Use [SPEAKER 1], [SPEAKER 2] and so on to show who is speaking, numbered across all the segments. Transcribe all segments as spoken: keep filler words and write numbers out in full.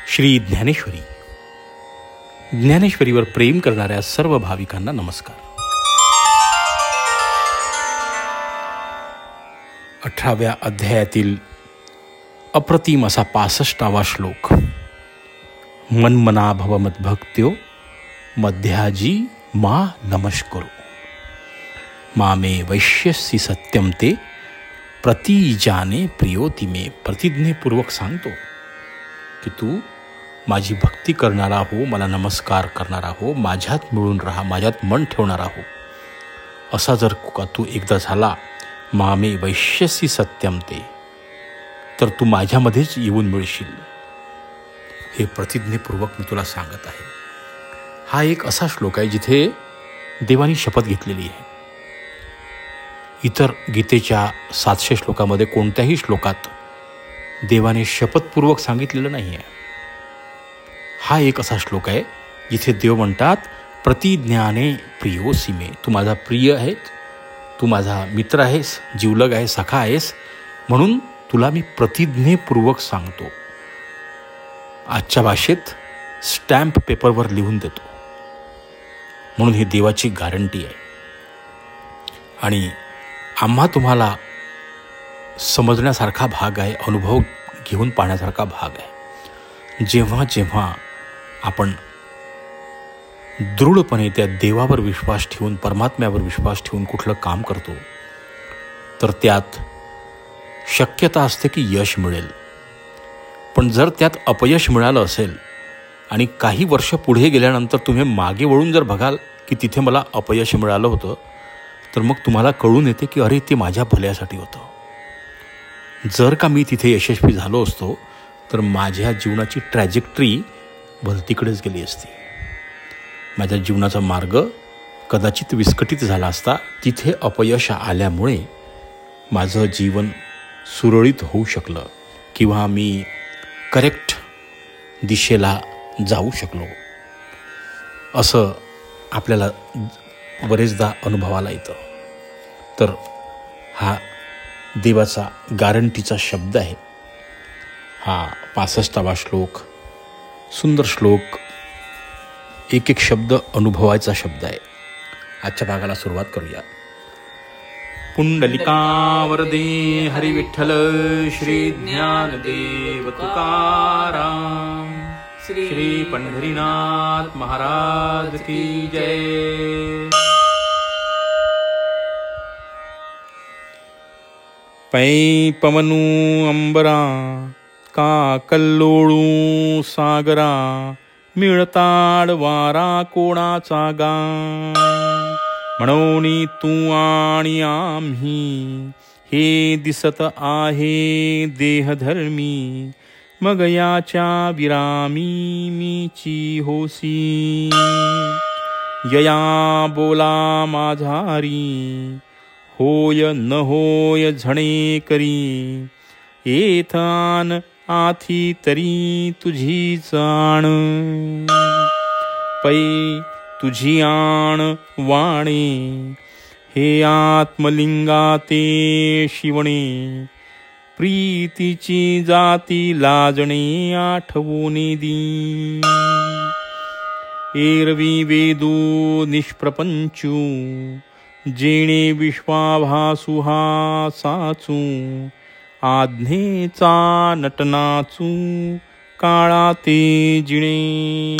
[SPEAKER 1] श्री ज्ञानेश्वरी. ज्ञानेश्वरीवर प्रेम करणाऱ्या सर्व भाविकांना नमस्कार. अठराव्या अध्यायातील अप्रतिम असा पासष्टावा श्लोक. मनमना भव मद्भक्त्यो मध्याजी मा नमस्करो मामे वैश्यसी सत्यम ते प्रतिजाने प्रियोती मे. प्रतिज्ञेपूर्वक सांगतो की तू माझी भक्ती करणारा हो, मला नमस्कार करणारा हो, माझ्यात मिळून राहा, माझ्यात मन ठेवणारा हो. असा जर का तू एकदा झाला मामे वैश्यसी सत्यम ते, तर तू माझ्यामध्येच येऊन मिळशील. हे प्रतिज्ञेपूर्वक मी तुला सांगत आहे. हा एक असा श्लोक आहे जिथे देवानी शपथ घेतलेली आहे. इतर गीतेच्या सातशे श्लोकामध्ये कोणत्याही श्लोकात देवाने शपथपूर्वक सांगितलेलं नाही आहे. हा एक असा श्लोक आहे जिथे देव म्हणतात प्रतिज्ञाने प्रियोसी मे. तू माझा प्रिय आहेस, तू माझा मित्र आहेस, जीवलग आहे, सखा आहेस, म्हणून तुला मी प्रतिज्ञेपूर्वक सांगतो. आजच्या भाषेत स्टॅम्प पेपरवर लिहून देतो. म्हणून ही देवाची गॅरंटी आहे. आणि आम्हा तुम्हाला समजण्यासारखा भाग आहे, अनुभव घेऊन पाहण्यासारखा भाग आहे. जेव्हा जेव्हा आपण दृढपणे त्या देवावर विश्वास ठेवून, परमात्म्यावर विश्वास ठेवून कुठलं काम करतो, तर त्यात शक्यता असते की यश मिळेल. पण जर त्यात अपयश मिळालं असेल आणि काही वर्ष पुढे गेल्यानंतर तुम्ही मागे वळून जर बघाल की तिथे मला अपयश मिळालं होतं, तर मग तुम्हाला कळून येते की अरे ते माझ्या भल्यासाठी होतं. जर का मी तिथे यशस्वी झालो असतो तर माझ्या जीवनाची ट्रॅजेक्टरी भलतीकडेच गेली असती. माझ्या जीवनाचा मार्ग कदाचित विस्कटीत झाला असता. तिथे अपयश आल्यामुळे माझं जीवन सुरळीत होऊ शकलं किंवा मी करेक्ट दिशेला जाऊ शकलो, असं आपल्याला बरेचदा अनुभवाला येतं. तर हा देवाचा गॅरंटीचा शब्द आहे. हा पासष्टावा श्लोक, सुंदर श्लोक, एक एक शब्द अनुभवायचा शब्द आहे. आजच्या भागाला सुरुवात करूया. पुंडलिका वरदे हरी विठ्ठल श्री ज्ञानदेव तुकाराम. श्री पंढरीनाथ महाराज की जय. पै पवनू अंबरा का कल्लोळू सागरा मिळताड वारा कोणाचा गा. म्हणून तू आणि आम्ही हे दिसत आहे देहधर्मी. मग याच्या विरामी मीची होसी. यया बोला माझारी होय न होय झणे करी. येथान आथी तरी तुझी जाण. पै तुझी आण वाणे हे आत्मलिंगा ते शिवणे. प्रीतीची जाती लाजणे आठवून दी. एरवी वेदू निष्प्रपंचू जेणे विश्वाभासु हा साचू. आज्ञेचा नटनाचू काळा ते जिणे.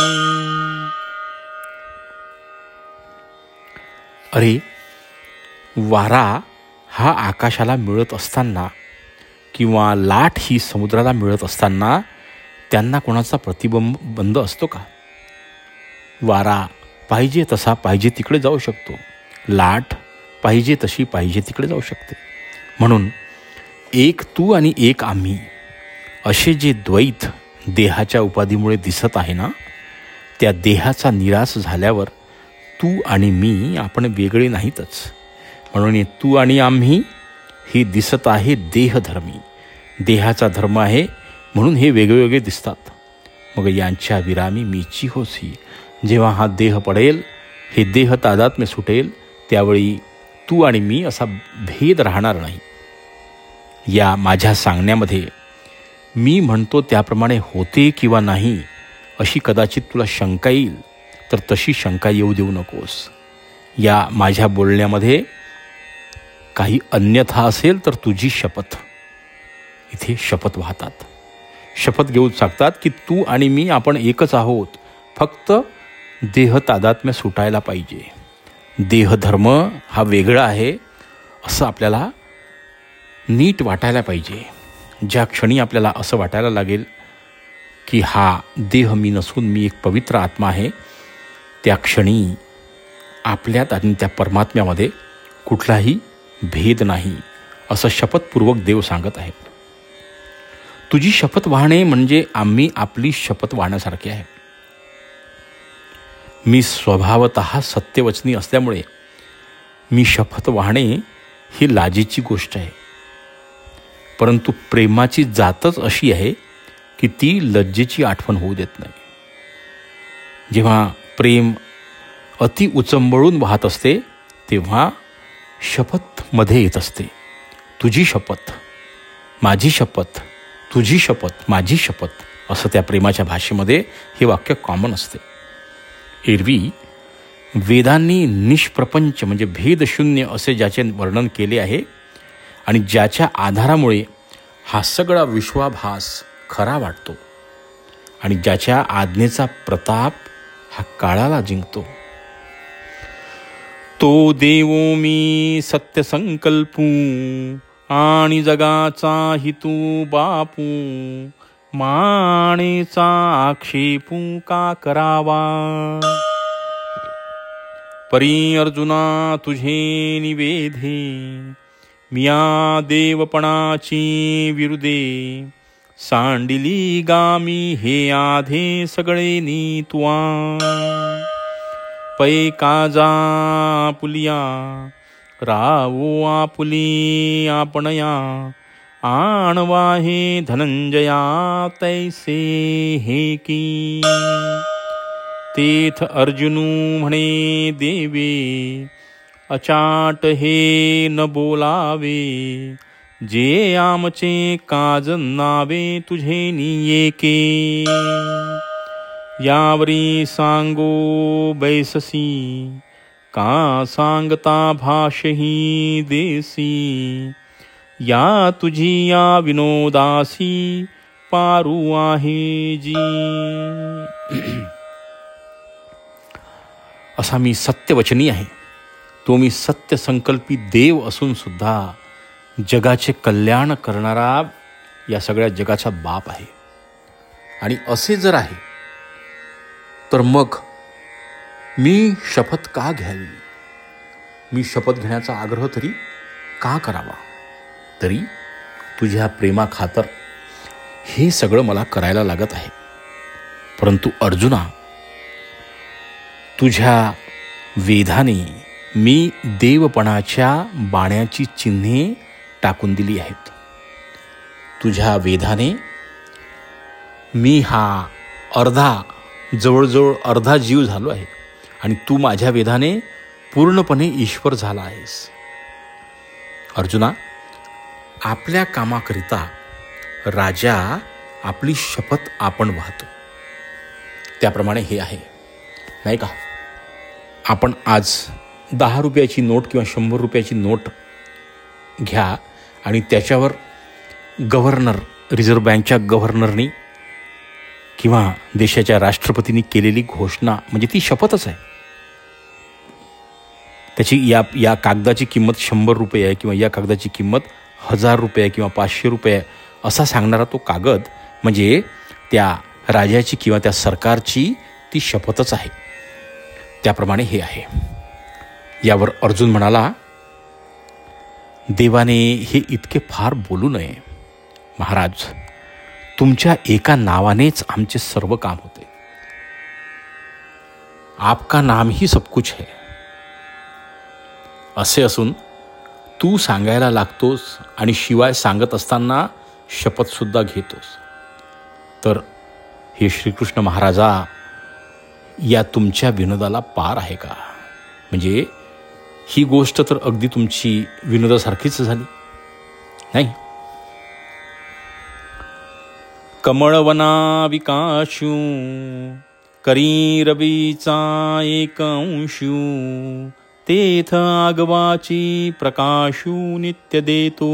[SPEAKER 1] अरे वारा हा आकाशाला मिळत असताना किंवा लाट ही समुद्राला मिळत असताना त्यांना कोणाचा प्रतिबंब बंद असतो का? वारा पाहिजे तसा पाहिजे तिकडे जाऊ शकतो. लाट पाहिजे तशी पाहिजे तिकडे जाऊ शकते. म्हणून एक तू आणि एक आम्ही असे जे द्वैत देहाच्या उपाधीमुळे दिसत आहे ना, त्या देहाचा निराश झाल्यावर तू आणि मी आपण वेगळे नाहीतच. म्हणून तू आणि आम्ही हे दिसत आहे देहधर्मी. देहाचा धर्म आहे म्हणून हे वेगवेगळे दिसतात. मग यांच्या विरामी मीची होसी. जेव्हा हा देह पडेल, हे देह तादात्म्य सुटेल, त्यावेळी तू आणि मी असा भेद राहणार नाही. या माझ्या सांगण्यामध्ये मी म्हणतो त्याप्रमाणे होते किंवा नाही अशी कदाचित तुला शंका येईल, तर तशी शंका येऊ देऊ नकोस. या माझ्या बोलण्यामध्ये काही अन्यथा असेल तर तुझी शपथ. इथे शपथ वाहतात, शपथ घेऊन सांगतात की तू आणि मी आपण एकच आहोत, फक्त देह तादात्म्य सुटायला पाहिजे. देहधर्म हा वेगळा आहे असं आपल्याला नीट वाटायला पाहिजे. ज्या क्षणी आपल्याला असं वाटायला लागेल की हा देह मी नसून मी एक पवित्र आत्मा आहे, त्या क्षणी आपल्यात आणि त्या परमात्म्यामध्ये कुठलाही भेद नाही असं शपथपूर्वक देव सांगत आहे. तुझी शपथ वाहणे म्हणजे आम्ही आपली शपथ वाहण्यासारखे आहे. मी स्वभावतः सत्यवचनी असल्यामुळे मी शपथ वाहणे ही लाजेची गोष्ट आहे. परंतु प्रेमाची जातच अशी आहे की ती लज्जेची आठवण होऊ देत नाही. जेव्हा प्रेम अति उचंबळून वाहत असते तेव्हा शपथ मध्ये येत असते. तुझी शपथ, माझी शपथ, तुझी शपथ, माझी शपथ असं त्या प्रेमाच्या भाषेमध्ये हे वाक्य कॉमन असते. एरवी वेदांनी निष्प्रपंच म्हणजे भेदशून्य असे ज्याचे वर्णन केले आहे आणि ज्याच्या आधारामुळे हा सगळा विश्वाभास खरा वाटतो आणि ज्याच्या आज्ञेचा प्रताप हा काळाला जिंकतो. तो देवो मी सत्य संकल्पू आणि जगाचा हितू बापू, माणेचा आक्षेपू का करावा. परी अर्जुना तुझे निवेदे, मिया देवपणाची विरुदे. सांडिली गामी हे आधे सगळे नीतुआ. पै काजा आपुलिया, रावो आपुली आपणया. आणवा हे धनंजया तैसे हे की. तेथ अर्जुनू म्हणे देवे, अचाट हे न बोलावे. जे आमचे काज नावे तुझे नियेके. यावरी सांगो बैससी, का सांगता भाषही देसी. या तुझी या विनोदासी, पारू आहे जी. असा मी सत्यवचनी आहे. तो मी सत्य संकल्पी देव असून सुद्धा जगाचे कल्याण करणारा या सगळ्या जगाचा बाप आहे. आणि असे जर आहे तर मग मी शपथ का घ्यावी, मी शपथ घेण्याचा आग्रह तरी का करावा. तरी तुझ्या प्रेमाखातर हे सगळं मला करायला लागत आहे. परंतु अर्जुना, तुझ्या वेधाने मी देवपणाच्या बाण्याची चिन्हे टाकून दिली आहेत. तुझ्या वेधाने मी हा अर्धा जवळजवळ अर्धा जीव झालो आहे आणि तू माझ्या वेधाने पूर्णपणे ईश्वर झाला आहेस. अर्जुना, आपल्या कामाकरिता राजा आपली शपथ आपण वाहतो. त्याप्रमाणे हे आहे नाही का. आपण आज दहा रुपयाची नोट किंवा शंभर रुपयाची नोट घ्या आणि त्याच्यावर गव्हर्नर, रिझर्व्ह बँकच्या गव्हर्नरनी किंवा देशाच्या राष्ट्रपतींनी केलेली घोषणा म्हणजे ती शपथच आहे. त्याची या या कागदाची किंमत शंभर रुपये आहे किंवा या कागदाची किंमत हजार रुपये किंवा पाचशे रुपये असा सांगणारा तो कागद म्हणजे त्या राजाची किंवा त्या सरकारची ती शपथच आहे. त्याप्रमाणे हे आहे. यावर अर्जुन म्हणाला, देवाने हे इतके फार बोलू नये. महाराज, तुमच्या एका नावानेच आमचे सर्व काम होते. आपका नाम ही सब कुछ है. असे असून तू सांगायला लागतोस आणि शिवाय सांगत असताना शपथसुद्धा घेतोस. तर हे श्रीकृष्ण महाराजा, या तुमच्या विनोदाला पार आहे का. म्हणजे ही गोष्ट तर अगदी तुमची विनोदासारखीच झाली नाही. कमळवना विकाशू करी रवीचा एक अंशू तेथ आगवाची प्रकाशू नित्य देतो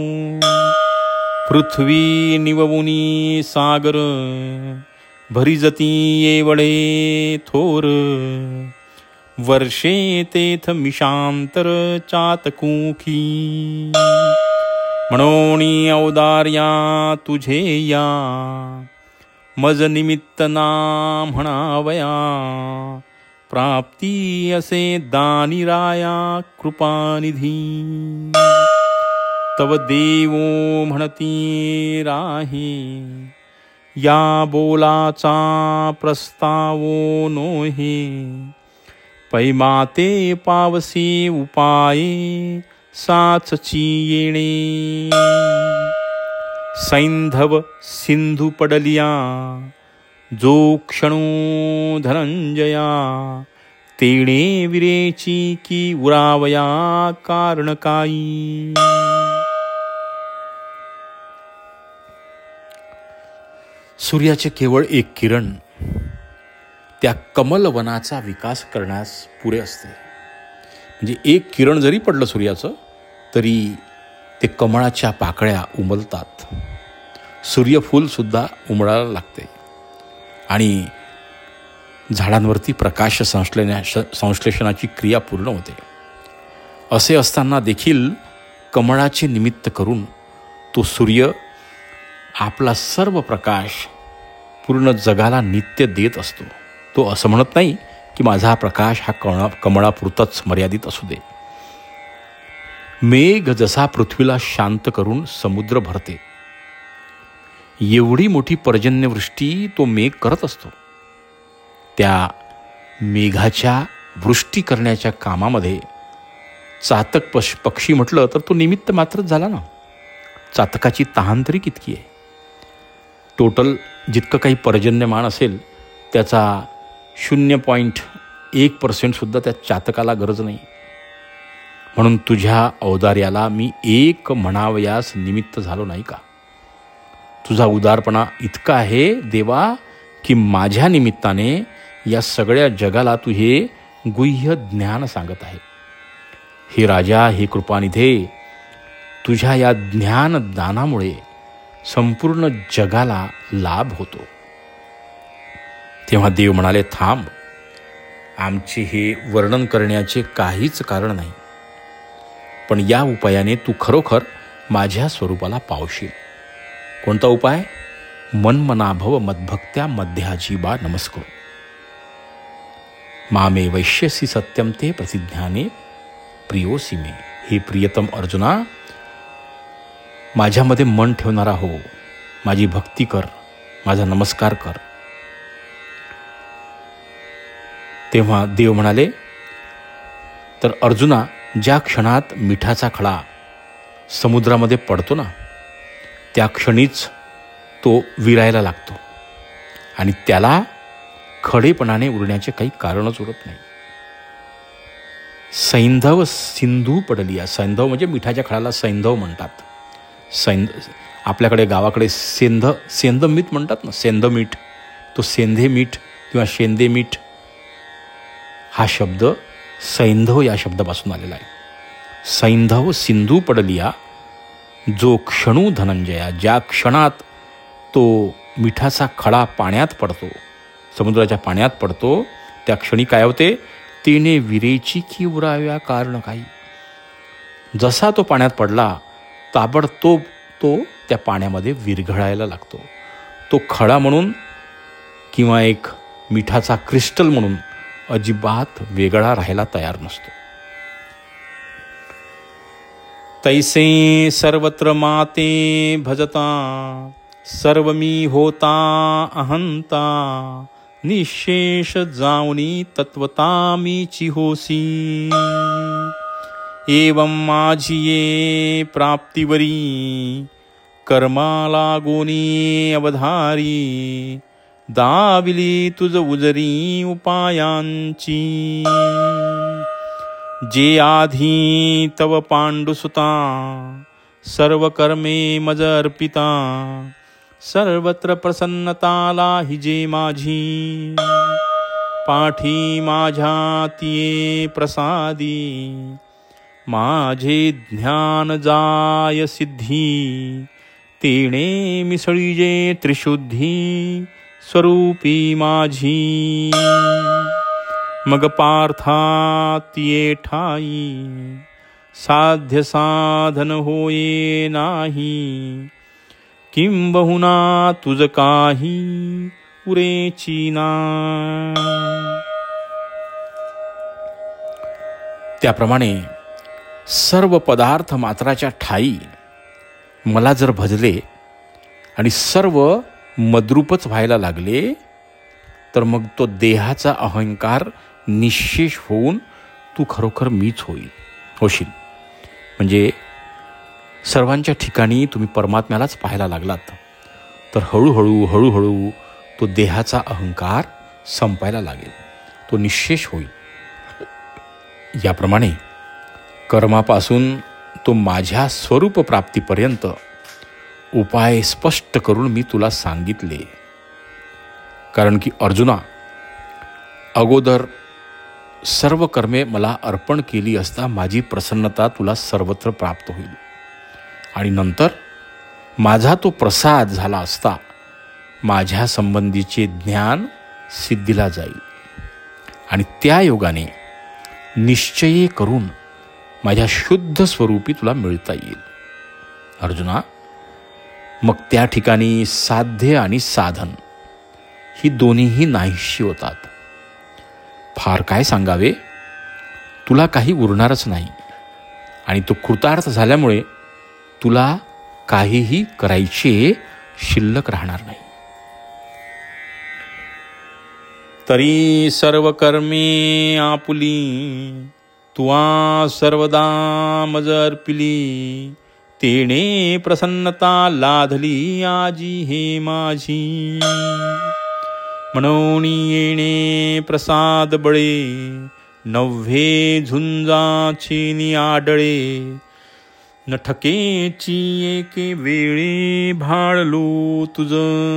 [SPEAKER 1] पृथ्वी निववुनी सागर भरिजती येवळे थोर वर्षे तेथ मिशांतर चातकुखी म्हणोनी औदार्या तुझे या मज निमित्त ना म्हणावया प्राप्ती असे दानी राया कृपानिधी तव देवो म्हणती राही या बोलाचा प्रस्तावो नोहे पैमाते पावसी उपाये साचची येणे सैंधव सिंधू पडलिया जो क्षणू धनंजया तेणे विरेची की उरावया कारण काही सूर्याचे केवळ एक किरण त्या कमलवनाचा विकास करण्यास पुरे असते. म्हणजे एक किरण जरी पडलं सूर्याचं तरी ते कमळाच्या पाकळ्या उमलतात. सूर्यफूलसुद्धा उमलायला लागते आणि झाडांवरती प्रकाश संश्लेषणा संश्लेषणाची क्रिया पूर्ण होते. असे असताना देखील कमळाचे निमित्त करून तो सूर्य आपला सर्व प्रकाश पूर्ण जगाला नित्य देत असतो. तो असं म्हणत नाही की माझा प्रकाश हा कमळा कमळापुरताच मर्यादित असू दे. मेघ जसा पृथ्वीला शांत करून समुद्र भरते एवढी मोठी पर्जन्यवृष्टी तो मेघ करत असतो. त्या मेघाच्या वृष्टी करण्याच्या कामामध्ये चातक पश पक्षी म्हटलं तर तो निमित्त मात्रच झाला ना. चातकाची तहान तरी कितकी आहे. टोटल जितकं काही पर्जन्यमान असेल त्याचा शून्य पॉईंट एक पर्सेंटसुद्धा त्या चातकाला गरज नाही. म्हणून तुझ्या औदार्याला मी एक म्हणावयास निमित्त झालो नाही का. तुझा उदारपणा इतका आहे देवा की माझ्या निमित्ताने या सगळ्या जगाला तू हे गुह्य ज्ञान सांगत आहे. हे राजा, हे कृपानिधे, तुझ्या या ज्ञानदानामुळे संपूर्ण जगाला लाभ होतो. तेव्हा देव म्हणाले, थांब, आमचे हे वर्णन करण्याचे काहीच कारण नाही, पण या उपायाने तू खरोखर माझ्या स्वरूपाला पावशील. कोणता उपाय? मन्मनाभव मद्भक्त्या मध्याजीबा नमस्करो मामे वैश्यसी सत्यम ते प्रतिज्ञाने प्रियोसी मे. हे प्रियतम अर्जुना, माझ्यामध्ये मन ठेवणारा हो, माझी भक्ती कर, माझा नमस्कार कर. तेव्हा देव म्हणाले, तर अर्जुना, ज्या क्षणात मिठाचा खडा समुद्रामध्ये पडतो ना, त्या क्षणीच तो विरायला लागतो आणि त्याला खडेपणाने उरण्याचे काही कारणच उरत नाही. सैंधव सिंधू पडलिया. सैंधव म्हणजे मिठाच्या खडाला सैंधव म्हणतात. सैंध आपल्याकडे गावाकडे सेंध सेंध मीठ म्हणतात ना, सेंध मीठ. तो सेंधे मीठ किंवा शेंदे मीठ हा शब्द सैंधव या शब्दापासून आलेला आहे. सैंधव सिंधू पडलिया जो क्षणू धनंजया. ज्या क्षणात तो मिठाचा खडा पाण्यात पडतो, समुद्राच्या पाण्यात पडतो, त्या क्षणी काय होते? तिने विरेची की उराव्या कारण काही. जसा तो पाण्यात पडला ताबडतोब तो त्या पाण्यामध्ये विरघळायला लागतो. तो खडा म्हणून किंवा एक मिठाचा क्रिस्टल म्हणून अजिबात वेगळा राहायला तयार नसतो. तैसे सर्वत्र माते भजता सर्व मी होता अहंता निशेष जाऊनी तत्वता मीची होसी. एवं माझी ये प्राप्तिवरी कर्माला गोनी अवधारी दाविली तुझ उजरी उपायांची. जे आधी तव पांडुसुता सर्व कर्मे मज अर्पिता सर्वत्र प्रसन्नता लाहिजे माझी. पाठी माझ्या तिये प्रसादी, माझे ज्ञान जाय सिद्धी. तेणे मिसळीजे त्रिशुद्धी, स्वरूपी माझी. मग पार्था तिये ठाई, साध्य साधन होये नाही. किंबहुना तुझ काही पुरेची ना. त्याप्रमाणे सर्व पदार्थ मात्राच्या ठाई मला जर भजले आणि सर्व मद्रूपच व्हायला लागले, तर मग तो देहाचा अहंकार निश्शेष होऊन तू खरोखर मीच होईल होशील. म्हणजे सर्वांच्या ठिकाणी तुम्ही परमात्म्यालाच पाहायला लागलात, तर हळूहळू हळूहळू तो देहाचा अहंकार संपायला लागेल, तो निश्शेष होईल. याप्रमाणे कर्मापासून तो माझ्या स्वरूप प्राप्तीपर्यंत उपाय स्पष्ट करून मी तुला सांगितले. कारण की अर्जुना, अगोदर सर्व कर्मे मला अर्पण केली असता माझी प्रसन्नता तुला सर्वत्र प्राप्त होईल, आणि नंतर माझा तो प्रसाद झाला असता माझ्या संबंधीचे ज्ञान सिद्धीला जाईल, आणि त्या योगाने निश्चय करून माझ्या शुद्ध स्वरूपी तुला मिळता येईल. अर्जुना, मग त्या ठिकाणी साध्य आणि साधन ही दोन्हीही नाहीशी होतात. फार काय सांगावे, तुला काही उरणारच नाही, आणि तो कृतार्थ झाल्यामुळे तुला काहीही करायचे शिल्लक राहणार नाही. तरी सर्व कर्मे आपुली, तुआ सर्वदा मज अर्पिली. तेणे प्रसन्नता लाधली आजी हे माझी. म्हणून येणे प्रसाद बळे, नव्हे झुंजाची आडळे. नठकेची एके वेळे भाळलो तुझ,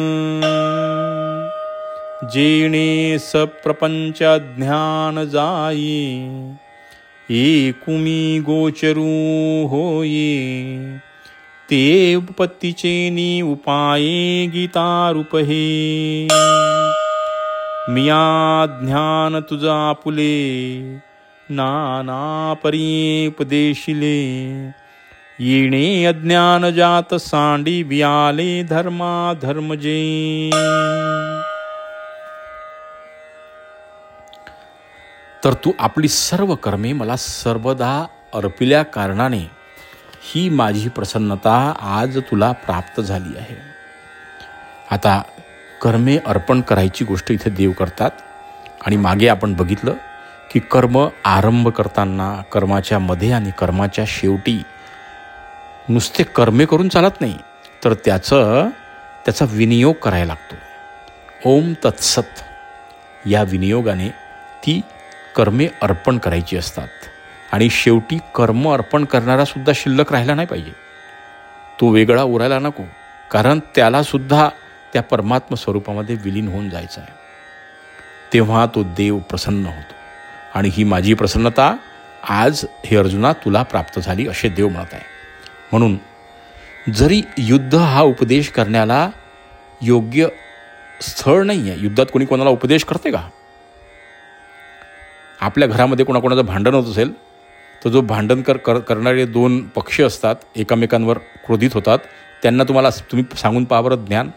[SPEAKER 1] जेणे सप्रपंच ज्ञान जाये. एकुमी गोचरू होये, ते उपपत्तीचे नि उपाये गीतारूप हे. मिया ज्ञान तुझा आपुले, नाना परी उपदेशिले. येणे अज्ञान जात सांडी व्याले धर्मा धर्मजे. तर तू आपली सर्व कर्मे मला सर्वदा अर्पिल्या कारणाने ही माझी प्रसन्नता आज तुला प्राप्त झाली आहे. आता कर्मे अर्पण करायची गोष्ट इथे देव करतात, आणि मागे आपण बघितलं की कर्म आरंभ करताना, कर्माच्या मध्ये आणि कर्माच्या शेवटी नुसते कर्मे करून चालत नाही, तर त्याचं त्याचा विनियोग करायला लागतो. ओम तत्सत या विनियोगाने ती कर्मे अर्पण करायची असतात, आणि शेवटी कर्म अर्पण करणारा सुद्धा शिल्लक राहिला नाही पाहिजे. तो वेगळा उरायला नको, कारण त्याला सुद्धा त्या परमात्म स्वरूपामध्ये विलीन होऊन जायचं आहे. तेव्हा तो देव प्रसन्न होतो, आणि ही माझी प्रसन्नता आज हे अर्जुना तुला प्राप्त झाली असे देव म्हणत आहे. म्हणून जरी युद्ध हा उपदेश करण्याला योग्य स्थळ नाही आहे, युद्धात कोणी कोणाला उपदेश करते का? आपल्या घरामध्ये कोणाकोणाचं भांडण होत असेल तर जो भांडण कर कर करणारे दोन पक्ष असतात, एकमेकांवर क्रोधित होतात, त्यांना तुम्हाला तुम्ही सांगून पहा बरं ज्ञान.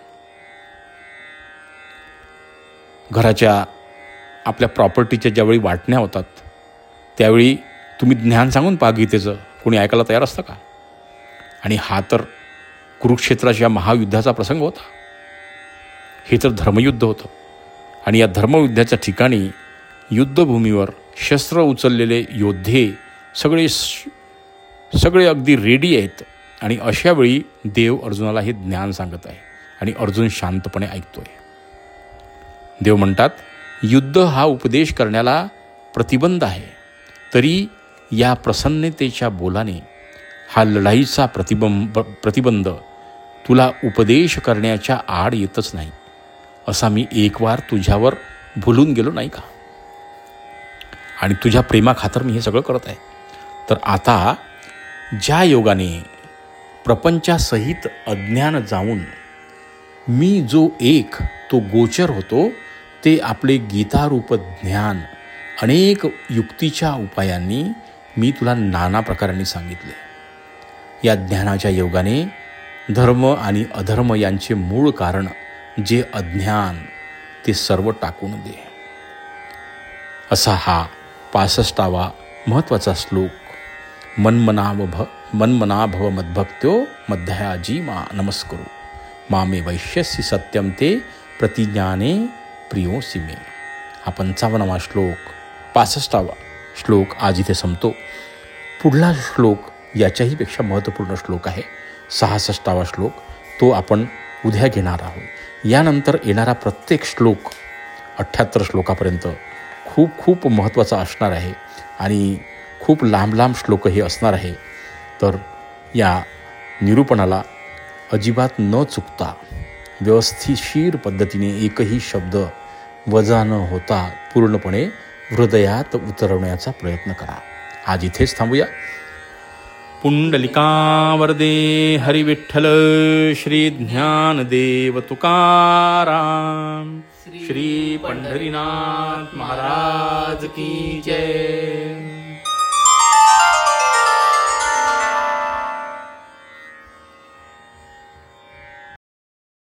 [SPEAKER 1] घराच्या आपल्या प्रॉपर्टीच्या ज्यावेळी वाटण्या होतात त्यावेळी तुम्ही ज्ञान सांगून पहा गीतेचं, कोणी ऐकायला तयार असतं का? आणि हा तर कुरुक्षेत्राच्या महायुद्धाचा प्रसंग होता. हे तर धर्मयुद्ध होतं, आणि या धर्मयुद्धाच्या ठिकाणी युद्धभूमीवर शस्त्र उचललेले योद्धे सगळे सगळे अगदी रेडी आहेत, आणि अशावेळी देव अर्जुनाला हे ज्ञान सांगत आहे, आणि अर्जुन शांतपणे ऐकतोय. देव म्हणतात, युद्ध हा उपदेश करण्याला प्रतिबंध आहे, तरी या प्रसन्नतेच्या बोलाने हा लढाईचा प्रतिबंब प्रतिबंध तुला उपदेश करण्याच्या आड येतच नाही, असा मी एक वार तुझ्यावर भुलून गेलो नाही का? आणि तुझ्या प्रेमाखातर मी हे सगळं करत आहे. तर आता ज्या योगाने प्रपंचासहित अज्ञान जाऊन मी जो एक तो गोचर होतो, ते आपले गीतारूप ज्ञान अनेक युक्तीच्या उपायांनी मी तुला नाना प्रकारांनी सांगितले. या ज्ञानाच्या योगाने धर्म आणि अधर्म यांचे मूळ कारण जे अज्ञान, ते सर्व टाकून दे. असा हा पासष्टावा महत्त्वाचा श्लोक. मन्मनाभ भ मन्मना भव मद्भक्त्यो मध्याजी मा नमस्कुरु मामे वैश्यसी सत्यम ते प्रतिज्ञाने प्रियोसी मे. हा पंचावन्नावा श्लोक, पासष्टावा श्लोक आज इथे संपतो. पुढला श्लोक याच्याही पेक्षा महत्त्वपूर्ण श्लोक आहे, सहासष्टावा श्लोक. तो आपण उद्या घेणार आहोत. यानंतर येणारा प्रत्येक श्लोक अठ्ठ्याहत्तर श्लोकापर्यंत खूप खूप महत्त्वाचा असणार आहे आणि खूप लांब लांब श्लोक हे असणार आहे. तर या निरूपणाला अजिबात न चुकता व्यवस्थितशीर पद्धतीने एकही शब्द वजा न होता पूर्णपणे हृदयात उतरवण्याचा प्रयत्न करा. आज इथेच थांबूया. पुंडलिकावरदे हरिविठ्ठल श्री ज्ञानदेव तुकाराम. श्री पंढरीनाथ महाराज की जय.